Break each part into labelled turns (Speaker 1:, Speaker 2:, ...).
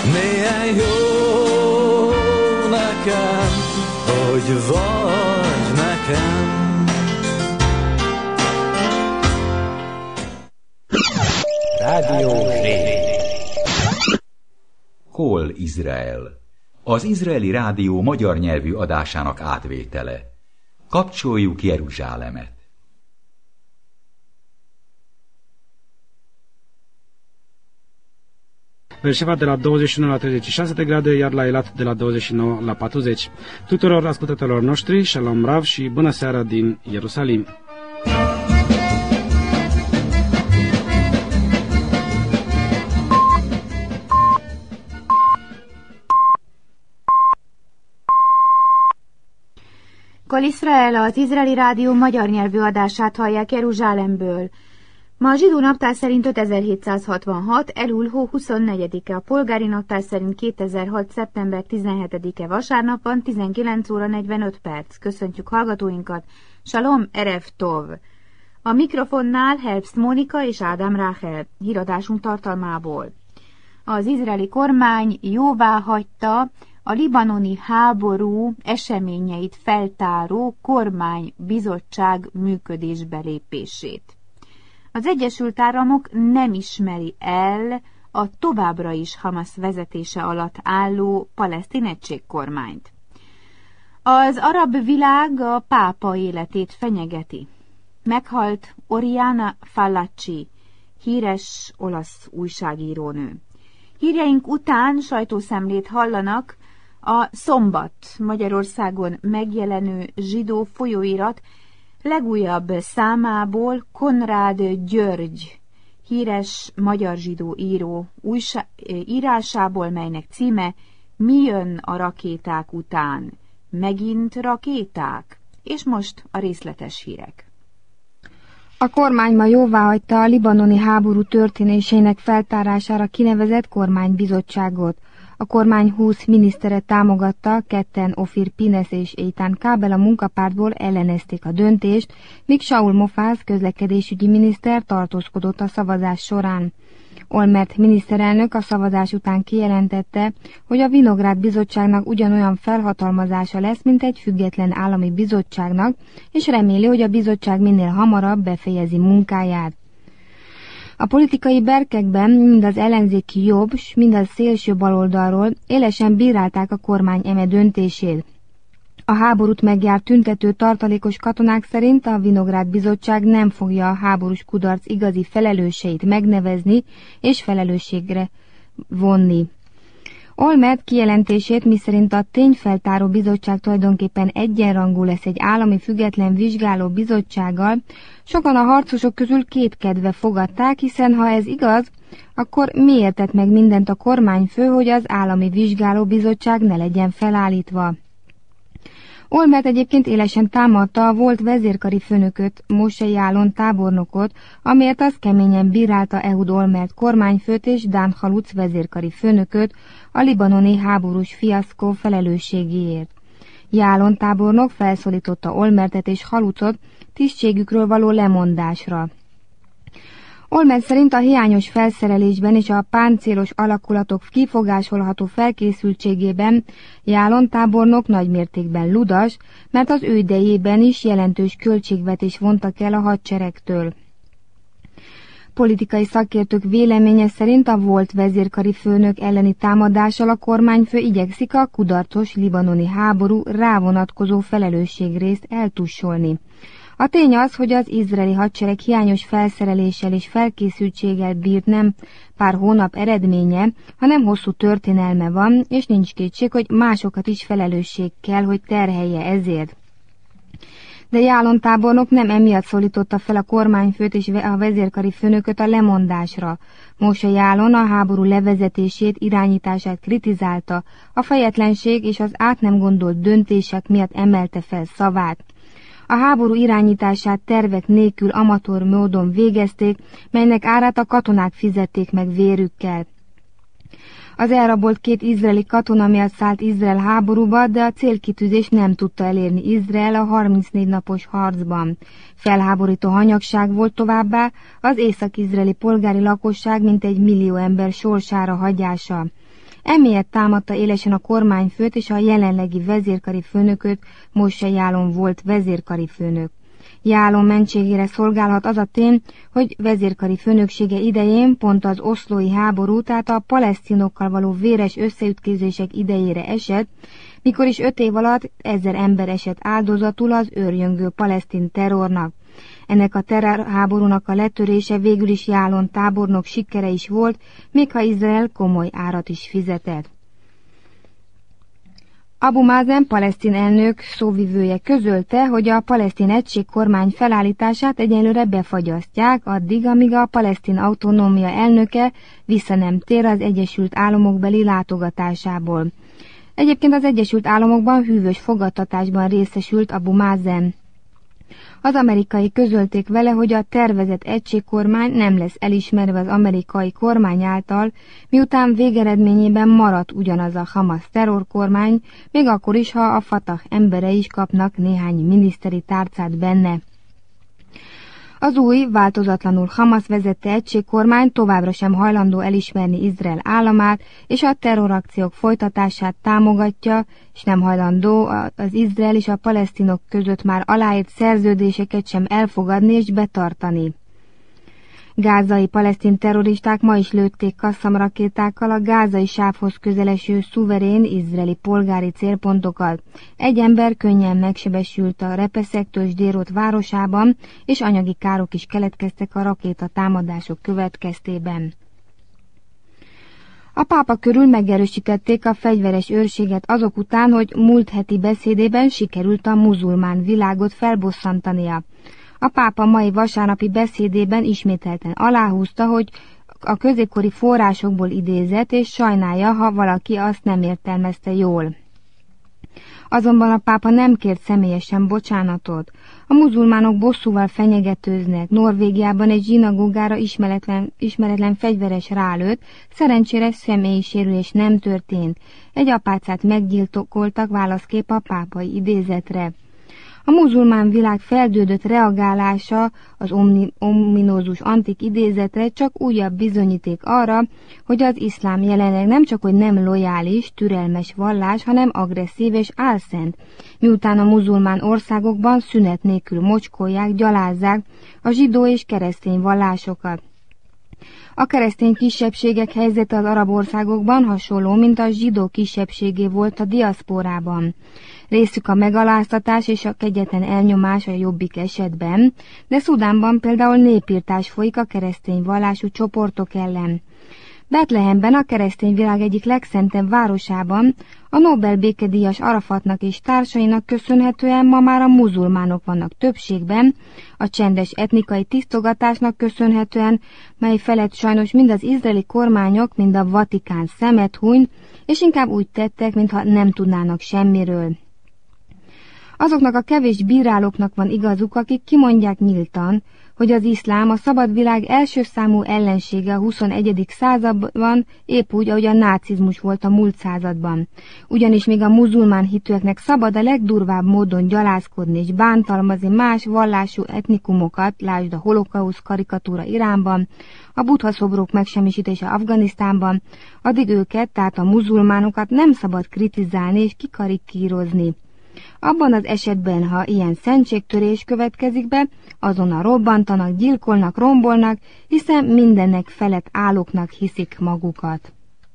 Speaker 1: Milyen jó nekem, hogy vagy nekem.
Speaker 2: Rádió Ré. Hol Izrael? Az izraeli rádió magyar nyelvű adásának átvétele. Kapcsoljuk Jeruzsálemet.
Speaker 3: Beersheva de la 21 la 36 de grade, iar la Eilat de la 29 la 40. Tuturor ascultătorilor noștri, Shalom Rav și bună seara din Ierusalim.
Speaker 4: Kol Israel, az izraeli rádió magyar nyelvű adását hallják Jeruzsálemből. Ma a zsidó naptár szerint 5766, Elul hó 24-e, a polgári naptár szerint 2006. szeptember 17-e vasárnap van, 19 óra 45 perc. Köszöntjük hallgatóinkat, Shalom Erev Tov. A mikrofonnál Herbst Mónika és Ádám Ráhel, híradásunk tartalmából. Az izraeli kormány jóvá hagyta a libanoni háború eseményeit feltáró kormánybizottság működésbe lépését. Az Egyesült Államok nem ismeri el a továbbra is Hamas vezetése alatt álló palesztin egységkormányt. Az arab világ a pápa életét fenyegeti. Meghalt Oriana Fallaci, híres olasz újságírónő. Hírjeink után sajtószemlét hallanak a Szombat Magyarországon megjelenő zsidó folyóirat legújabb számából. Konrád György, híres magyar zsidó író írásából, melynek címe Mi jön a rakéták után? Megint rakéták? És most a részletes hírek.
Speaker 5: A kormány ma jóváhagyta a libanoni háború történésének feltárására kinevezett kormánybizottságot. A kormány 20 minisztere támogatta, ketten Ofir Pines és Eitan Kábel a munkapártból ellenezték a döntést, míg Saul Mofaz közlekedésügyi miniszter tartózkodott a szavazás során. Olmert miniszterelnök a szavazás után kijelentette, hogy a Vinográd bizottságnak ugyanolyan felhatalmazása lesz, mint egy független állami bizottságnak, és reméli, hogy a bizottság minél hamarabb befejezi munkáját. A politikai berkekben mind az ellenzéki jobb, mind a szélső baloldalról élesen bírálták a kormány eme döntését. A háborút megjárt tüntető tartalékos katonák szerint a Vinográd bizottság nem fogja a háborús kudarc igazi felelőseit megnevezni és felelősségre vonni. Olmert kijelentését, miszerint a tényfeltáró bizottság tulajdonképpen egyenrangú lesz egy állami független vizsgáló bizottsággal, sokan a harcosok közül kétkedve fogadták, hiszen ha ez igaz, akkor miért tett meg mindent a kormányfő, hogy az állami vizsgáló bizottság ne legyen felállítva? Olmert egyébként élesen támadta a volt vezérkari főnököt, Moshe Yaalon tábornokot, amiért az keményen bírálta Ehud Olmert kormányfőt és Dan Halutz vezérkari főnököt a libanoni háborús fiaszkó felelősségéért. Yaalon tábornok felszólította Olmertet és Halutzot tisztségükről való lemondásra. Olmert szerint a hiányos felszerelésben és a páncélos alakulatok kifogásolható felkészültségében Yaalon tábornok nagymértékben ludas, mert az ő idejében is jelentős költségvetés vontak el a hadseregtől. Politikai szakértők véleménye szerint a volt vezérkari főnök elleni támadással a kormányfő igyekszik a kudarcos libanoni háború rávonatkozó felelősségrészt eltussolni. A tény az, hogy az izraeli hadsereg hiányos felszereléssel és felkészültséggel bírt nem pár hónap eredménye, hanem hosszú történelme van, és nincs kétség, hogy másokat is felelősség kell, hogy terhelje ezért. De Yaalon tábornok nem emiatt szólította fel a kormányfőt és a vezérkari főnököt a lemondásra. Moshe Yaalon a háború levezetését, irányítását kritizálta, a fejetlenség és az át nem gondolt döntések miatt emelte fel szavát. A háború irányítását tervek nélkül amatőr módon végezték, melynek árát a katonák fizették meg vérükkel. Az elrabolt 2 izraeli katona miatt szállt Izrael háborúba, de a célkitűzés nem tudta elérni Izrael a 34 napos harcban. Felháborító hanyagság volt továbbá az észak-izraeli polgári lakosság mintegy 1 millió ember sorsára hagyása. Emiatt támadta élesen a kormányfőt és a jelenlegi vezérkari főnököt, Moshe Jálon volt vezérkari főnök. Jálon mentségére szolgálhat az a tény, hogy vezérkari főnöksége idején pont az oszlói háború, tehát a palesztinokkal való véres összeütközések idejére esett, mikor is 5 év alatt 1000 ember esett áldozatul az őrjöngő palesztin terrornak. Ennek a terrorháborúnak a letörése végül is Jálon tábornok sikere is volt, még ha Izrael komoly árat is fizetett. Abu Mazen palesztin elnök szóvivője közölte, hogy a palesztin egységkormány felállítását egyelőre befagyasztják, addig, amíg a palesztin autonómia elnöke vissza nem tér az Egyesült Államokbeli látogatásából. Egyébként az Egyesült Államokban hűvös fogadtatásban részesült Abu Mazen. Az amerikai közölték vele, hogy a tervezett egységkormány nem lesz elismerve az amerikai kormány által, miután végeredményében maradt ugyanaz a Hamas terrorkormány, még akkor is, ha a Fatah emberei is kapnak néhány miniszteri tárcát benne. Az új, változatlanul Hamas vezette egységkormány továbbra sem hajlandó elismerni Izrael államát, és a terrorakciók folytatását támogatja, és nem hajlandó az Izrael és a palesztinok között már aláírt szerződéseket sem elfogadni és betartani. Gázai palesztin terroristák ma is lőtték kasszamrakétákkal a gázai sávhoz közeleső szuverén izraeli polgári célpontokat. Egy ember könnyen megsebesült a Repeszektől Sdérot városában, és anyagi károk is keletkeztek a rakétatámadások következtében. A pápa körül megerősítették a fegyveres őrséget azok után, hogy múlt heti beszédében sikerült a muzulmán világot felbosszantania. A pápa mai vasárnapi beszédében ismételten aláhúzta, hogy a középkori forrásokból idézett, és sajnálja, ha valaki azt nem értelmezte jól. Azonban a pápa nem kért személyesen bocsánatot. A muzulmánok bosszúval fenyegetőznek. Norvégiában egy zsinagógára ismeretlen fegyveres rálőtt, szerencsére személyi sérülés nem történt. Egy apácát meggyilkoltak válaszképp a pápai idézetre. A muzulmán világ feldődött reagálása az ominózus antik idézetre csak újabb bizonyíték arra, hogy az iszlám jelenleg nem csak hogy nem lojális, türelmes vallás, hanem agresszív és álszent, miután a muzulmán országokban szünet nélkül mocskolják, gyalázzák a zsidó és keresztény vallásokat. A keresztény kisebbségek helyzete az arab országokban hasonló, mint a zsidó kisebbségé volt a diaszporában. Részük a megaláztatás és a kegyetlen elnyomás a jobbik esetben, de Szudánban például népirtás folyik a keresztény vallású csoportok ellen. Betlehemben, a keresztény világ egyik legszentebb városában, a Nobel békedíjas Arafatnak és társainak köszönhetően ma már a muzulmánok vannak többségben, a csendes etnikai tisztogatásnak köszönhetően, mely felett sajnos mind az izraeli kormányok, mind a Vatikán szemet hunyt, és inkább úgy tettek, mintha nem tudnának semmiről. Azoknak a kevés bírálóknak van igazuk, akik kimondják nyíltan, hogy az iszlám a szabad világ első számú ellensége a 21. században, épp úgy, ahogy a nácizmus volt a múlt században. Ugyanis még a muzulmán hitűeknek szabad a legdurvább módon gyalázkodni és bántalmazni más vallású etnikumokat, lásd a holokausz karikatúra Iránban, a buddha szobrok megsemmisítése Afganisztánban, addig őket, tehát a muzulmánokat nem szabad kritizálni és kikarikírozni. Abban az esetben, ha ilyen szentségtörés következik be, azonnal robbantanak, gyilkolnak, rombolnak, hiszen mindennek felett állóknak hiszik magukat.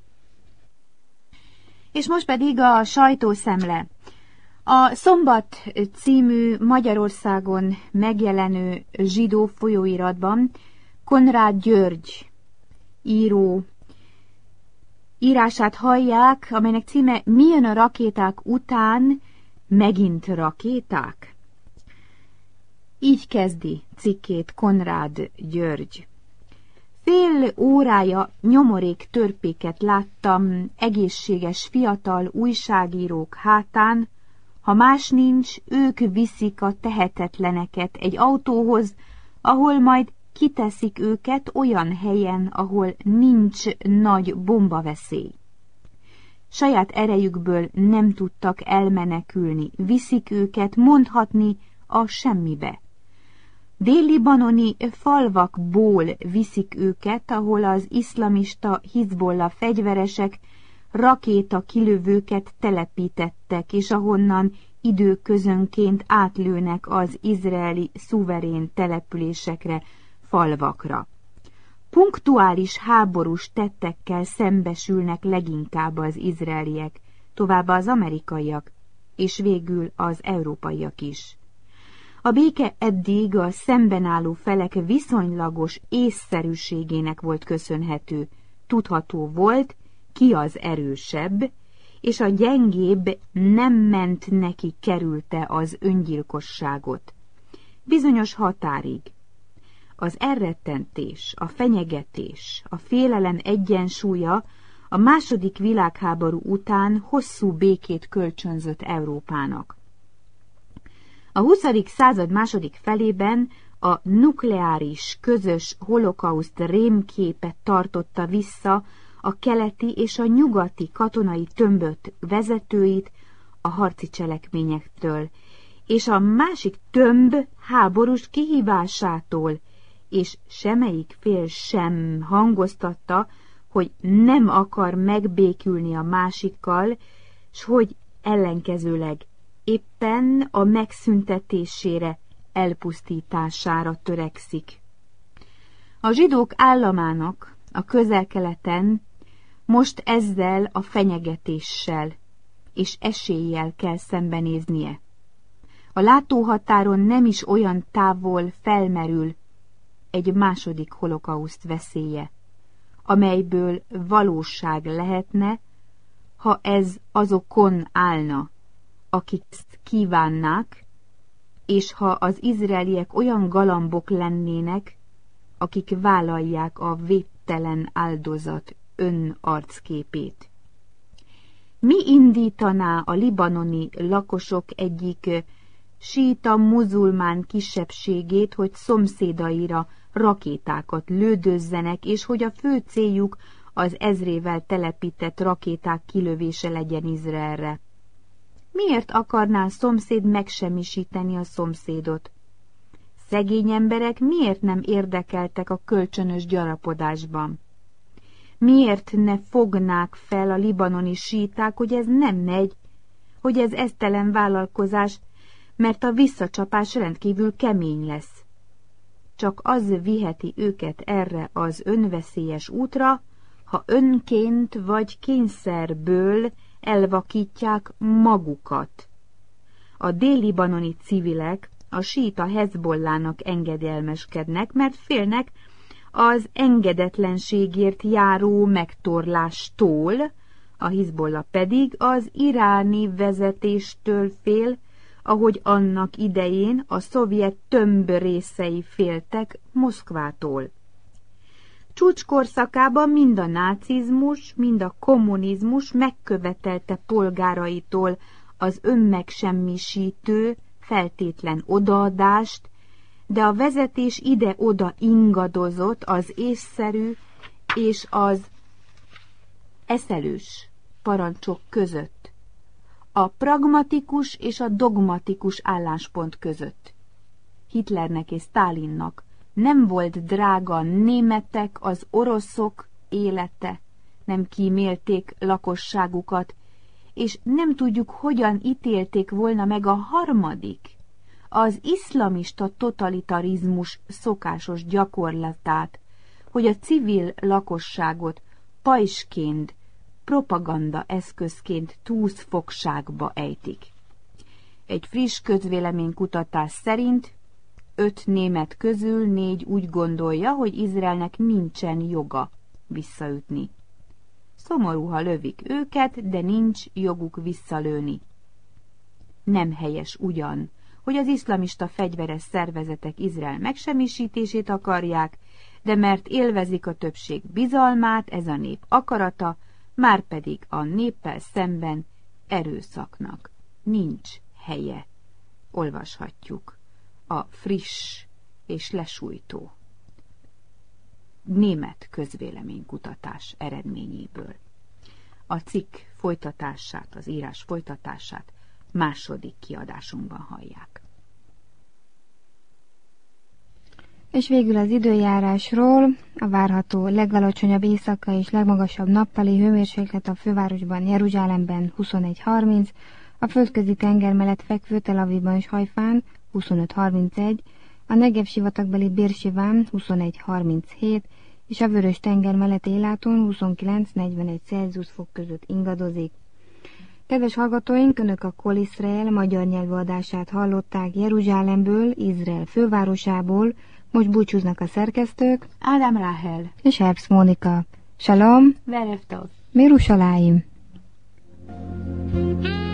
Speaker 4: És most pedig a sajtószemle. A Szombat című Magyarországon megjelenő zsidó folyóiratban Konrád György író írását hallják, amelynek címe Mi jön a rakéták után, megint rakéták? Így kezdi cikkét Konrád György. Fél órája nyomorék törpéket láttam egészséges fiatal újságírók hátán, ha más nincs, ők viszik a tehetetleneket egy autóhoz, ahol majd kiteszik őket olyan helyen, ahol nincs nagy bombaveszély. Saját erejükből nem tudtak elmenekülni, viszik őket mondhatni a semmibe. Dél-libanoni falvakból viszik őket, ahol az iszlamista Hizbollah fegyveresek rakéta kilövőket telepítettek, és ahonnan időközönként átlőnek az izraeli szuverén településekre, falvakra. Punktuális háborús tettekkel szembesülnek leginkább az izraeliek, továbbá az amerikaiak, és végül az európaiak is. A béke eddig a szemben álló felek viszonylagos észszerűségének volt köszönhető, tudható volt, ki az erősebb, és a gyengébb nem ment neki kerülte az öngyilkosságot. Bizonyos határig. Az elrettentés, a fenyegetés, a félelem egyensúlya a II. Világháború után hosszú békét kölcsönzött Európának. A 20. század második felében a nukleáris közös holokauszt rémképet tartotta vissza a keleti és a nyugati katonai tömböt vezetőit a harci cselekményektől, és a másik tömb háborús kihívásától, és semmelyik fél sem hangoztatta, hogy nem akar megbékülni a másikkal, s hogy ellenkezőleg éppen a megszüntetésére, elpusztítására törekszik. A zsidók államának a Közel-Keleten most ezzel a fenyegetéssel és eséllyel kell szembenéznie. A látóhatáron nem is olyan távol felmerül egy második holokauszt veszélye, amelyből valóság lehetne, ha ez azokon állna, akik ezt kívánnák, és ha az izraeliek olyan galambok lennének, akik vállalják a védtelen áldozat önarcképét. Mi indítaná a libanoni lakosok egyik síita muzulmán kisebbségét, hogy szomszédaira rakétákat lődözzenek, és hogy a fő céljuk az ezrével telepített rakéták kilövése legyen Izraelre? Miért akarná a szomszéd megsemmisíteni a szomszédot? Szegény emberek miért nem érdekeltek a kölcsönös gyarapodásban? Miért ne fognák fel a libanoni síták, hogy ez nem megy, hogy ez esztelen vállalkozás, mert a visszacsapás rendkívül kemény lesz. Csak az viheti őket erre az önveszélyes útra, ha önként vagy kényszerből elvakítják magukat. A dél-libanoni civilek a síita Hezbollának engedelmeskednek, mert félnek az engedetlenségért járó megtorlástól, a Hizbollah pedig az iráni vezetéstől fél, ahogy annak idején a szovjet tömb részei féltek Moszkvától. Csúcskorszakában mind a nácizmus, mind a kommunizmus megkövetelte polgáraitól az önmegsemmisítő, feltétlen odaadást, de a vezetés ide-oda ingadozott az észszerű és az eszelős parancsok között, a pragmatikus és a dogmatikus álláspont között. Hitlernek és Sztálinnak nem volt drága a németek, az oroszok élete, nem kímélték lakosságukat, és nem tudjuk, hogyan ítélték volna meg a harmadik, az iszlamista totalitarizmus szokásos gyakorlatát, hogy a civil lakosságot pajsként, propaganda eszközként túszfogságba ejtik. Egy friss közvéleménykutatás szerint 5 német közül 4 úgy gondolja, hogy Izraelnek nincsen joga visszaütni. Szomorú, ha lövik őket, de nincs joguk visszalőni. Nem helyes ugyan, hogy az iszlamista fegyveres szervezetek Izrael megsemmisítését akarják, de mert élvezik a többség bizalmát, ez a nép akarata, márpedig a néppel szemben erőszaknak nincs helye. Olvashatjuk a friss és lesújtó német közvéleménykutatás eredményéből. A cikk folytatását, az írás folytatását második kiadásunkban hallják.
Speaker 5: És végül az időjárásról: a várható legalacsonyabb éjszakai és legmagasabb nappali hőmérséklet a fővárosban, Jeruzsálemben 21-30, a földközi tenger mellett fekvő Tel Avivban és Hajfán 25-31, a Negev sivatagbeli Bérsiván 21-37, és a Vörös tenger mellett Éláton 29-41 Celsius fok között ingadozik. Kedves hallgatóink, Önök a Kol Izrael magyar nyelvű adását hallották Jeruzsálemből, Izrael fővárosából. Most búcsúznak a szerkesztők,
Speaker 4: Ádám Ráhel
Speaker 5: és Herbst Mónika. Shalom,
Speaker 4: Verev Tov.
Speaker 5: Mirushalayim.